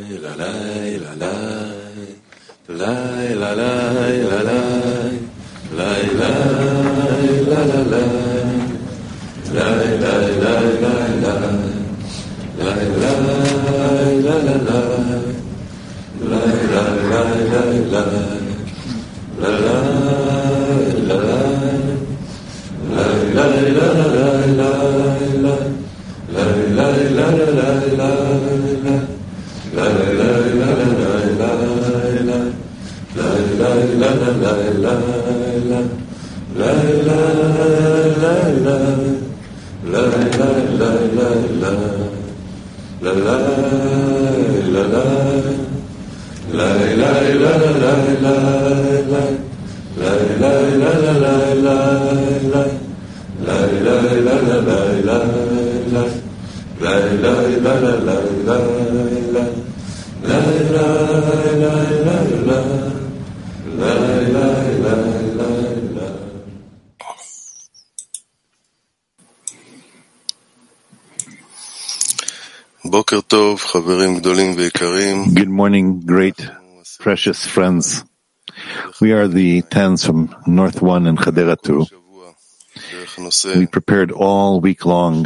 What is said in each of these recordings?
Good morning, great, precious friends. We are the Tens from North One and Chadera 2. We prepared all week long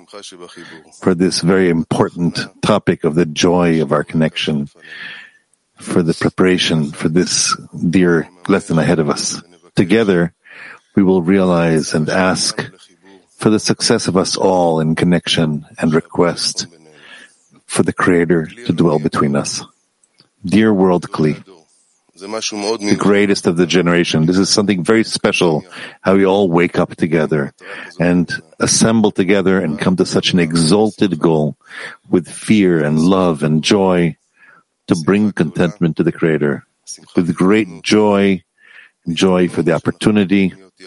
for this very important topic of the joy of our connection, for the preparation for this dear lesson ahead of us. Together, we will realize and ask for the success of us all in connection and request for the Creator to dwell between us. Dear World Kli, the greatest of the generation, this is something very special, how we all wake up together and assemble together and come to such an exalted goal with fear and love and joy to bring contentment to the Creator. With great joy for the opportunity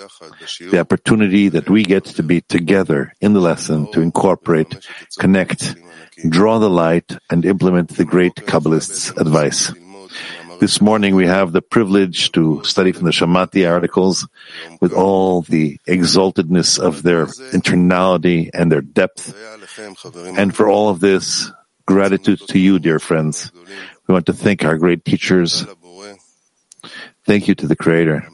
that we get to be together in the lesson, to incorporate, connect, draw the light, and implement the great Kabbalist's advice. This morning we have the privilege to study from the Shamati articles with all the exaltedness of their internality and their depth. And for all of this, gratitude to you, dear friends. We want to thank our great teachers. Thank you to the Creator.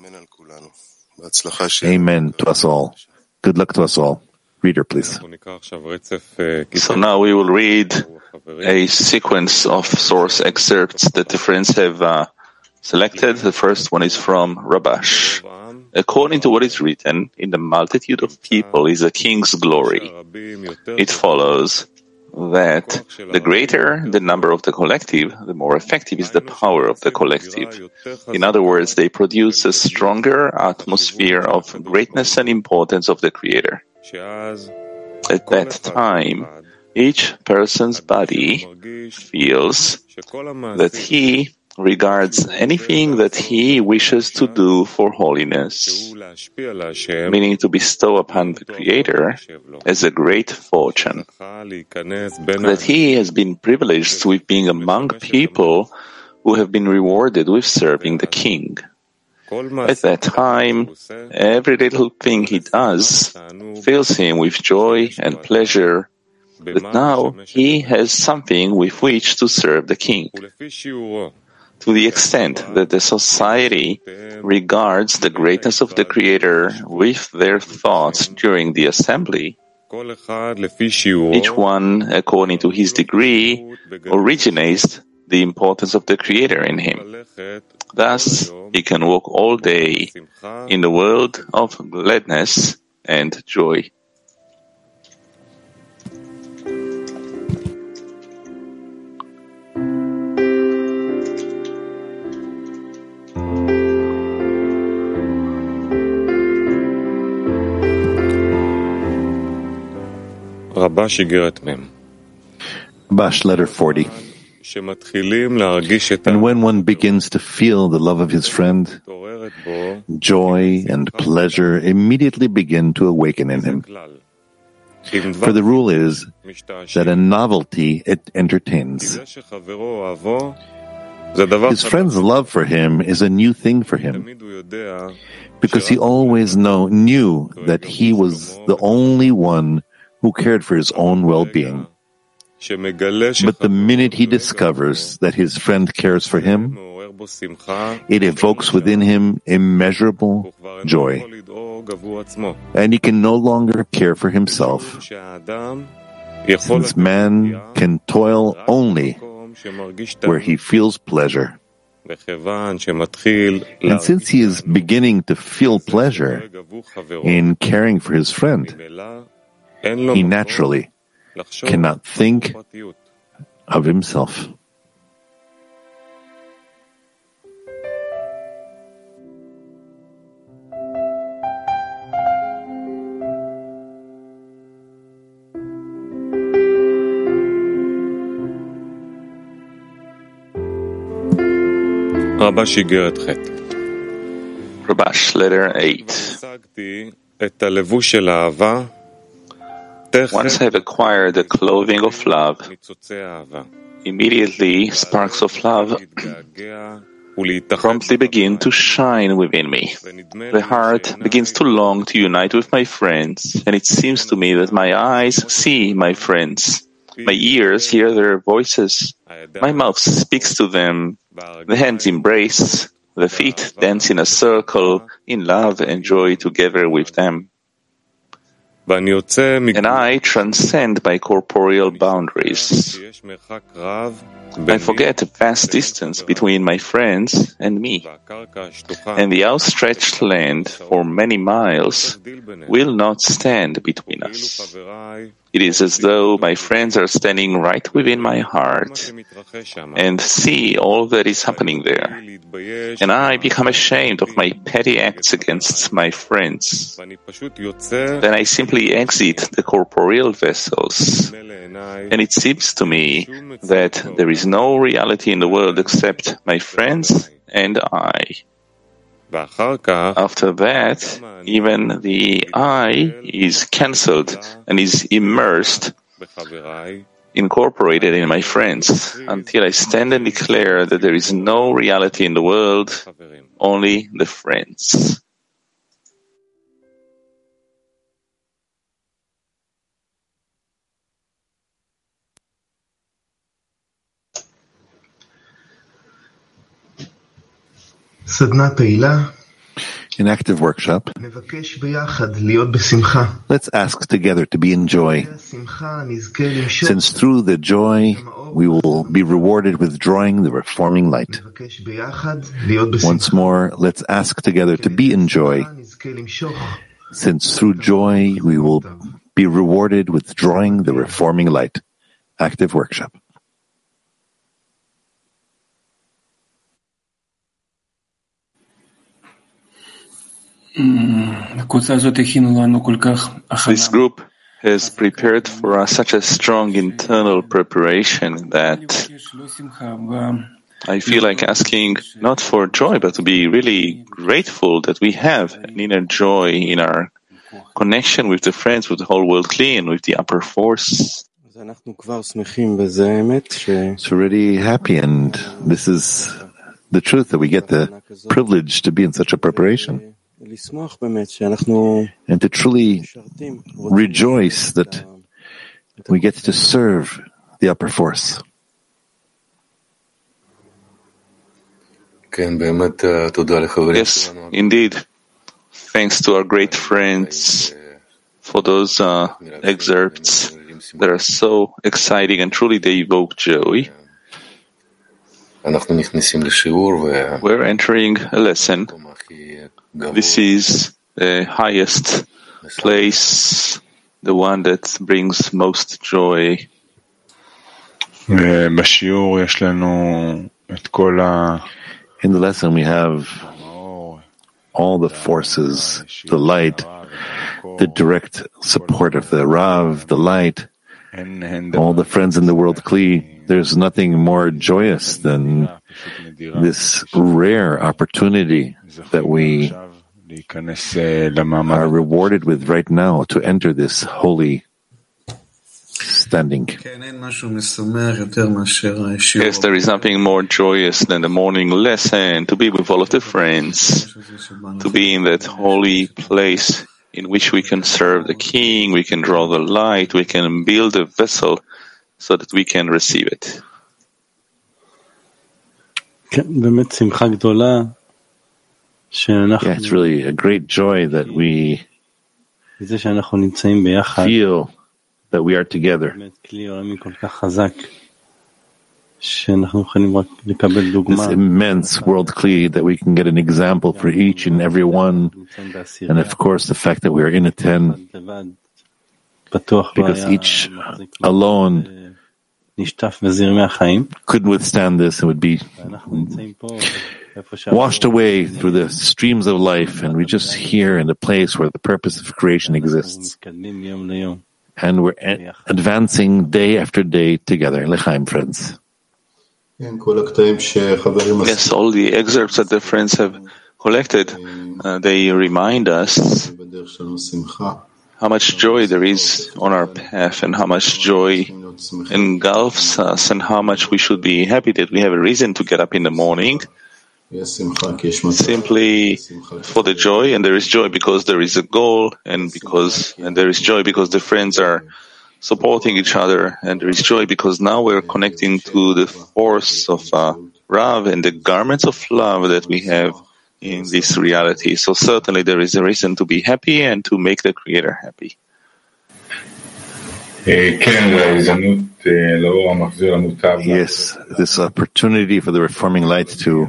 Amen to us all. Good luck to us all. Reader, please. So now we will read a sequence of source excerpts that the friends have selected. The first one is from Rabash. According to what is written, in the multitude of people is a king's glory. It follows that the greater the number of the collective, the more effective is the power of the collective. In other words, they produce a stronger atmosphere of greatness and importance of the Creator. At that time, each person's body feels that he regards anything that he wishes to do for holiness, meaning to bestow upon the Creator, as a great fortune, that he has been privileged with being among people who have been rewarded with serving the King. At that time, every little thing he does fills him with joy and pleasure, that now he has something with which to serve the King. To the extent that the society regards the greatness of the Creator with their thoughts during the assembly, each one, according to his degree, originates the importance of the Creator in him. Thus, he can walk all day in the world of gladness and joy. Rabash, letter 40. And when one begins to feel the love of his friend, joy and pleasure immediately begin to awaken in him. For the rule is that a novelty it entertains. His friend's love for him is a new thing for him, because he always knew that he was the only one who cared for his own well-being. But the minute he discovers that his friend cares for him, it evokes within him immeasurable joy, and he can no longer care for himself, since man can toil only where he feels pleasure. And since he is beginning to feel pleasure in caring for his friend, he naturally cannot think of himself. Rabash, letter 8. Once I have acquired the clothing of love, immediately sparks of love promptly begin to shine within me. The heart begins to long to unite with my friends, and it seems to me that my eyes see my friends, my ears hear their voices, my mouth speaks to them, the hands embrace, the feet dance in a circle, in love and joy together with them. And I transcend my corporeal boundaries. I forget the vast distance between my friends and me, and the outstretched land for many miles will not stand between us. It is as though my friends are standing right within my heart and see all that is happening there. And I become ashamed of my petty acts against my friends. Then I simply exit the corporeal vessels, and it seems to me that there is no reality in the world except my friends and I. After that, even the I is cancelled and is immersed, incorporated in my friends, until I stand and declare that there is no reality in the world, only the friends. In active workshop, let's ask together to be in joy, since through the joy we will be rewarded with drawing the reforming light. Once more, let's ask together to be in joy, since through joy we will be rewarded with drawing the reforming light. Active workshop. This group has prepared for us such a strong internal preparation that I feel like asking not for joy, but to be really grateful that we have an inner joy in our connection with the friends, with the whole world clean, with the upper force. So really happy, and this is the truth, that we get the privilege to be in such a preparation, and to truly rejoice that we get to serve the upper force. Yes, indeed. Thanks to our great friends for those excerpts that are so exciting and truly they evoke joy. We're entering a lesson. This is the highest place, the one that brings most joy. In the lesson we have all the forces, the light, the direct support of the Rav, the light, all the friends in the world Kli. There's nothing more joyous than this rare opportunity that we are rewarded with right now to enter this holy standing. Yes, there is nothing more joyous than the morning lesson, to be with all of the friends, to be in that holy place in which we can serve the King, we can draw the light, we can build a vessel so that we can receive it. Yeah, it's really a great joy that we feel that we are together. This immense world Kli that we can get an example for each and every one, and of course the fact that we are in a 10, because each alone couldn't withstand this and would be washed away through the streams of life, and we're just here in the place where the purpose of creation exists, and we're advancing day after day together. L'chaim, friends. Yes, all the excerpts that the friends have collected, they remind us how much joy there is on our path and how much joy engulfs us and how much we should be happy that we have a reason to get up in the morning simply for the joy. And there is joy because there is a goal, and there is joy because the friends are supporting each other, and there is joy because now we're connecting to the force of Rav and the garments of love that we have in this reality. So certainly there is a reason to be happy and to make the Creator happy. Yes, this opportunity for the Reforming Light to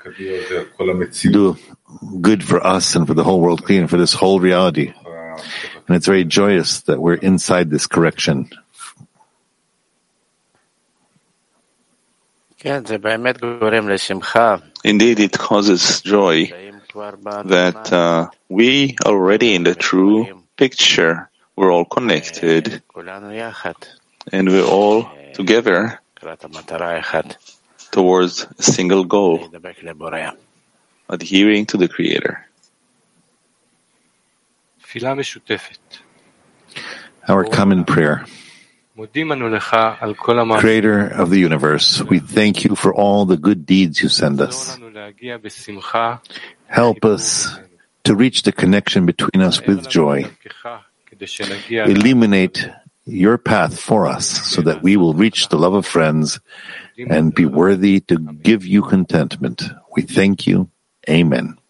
do good for us and for the whole world clean, for this whole reality. And it's very joyous that we're inside this correction. Indeed, it causes joy that we already in the true picture, we're all connected and we're all together towards a single goal, adhering to the Creator. Our common prayer. Creator of the universe, we thank you for all the good deeds you send us. Help us to reach the connection between us with joy. Illuminate your path for us so that we will reach the love of friends and be worthy to give you contentment. We thank you. Amen.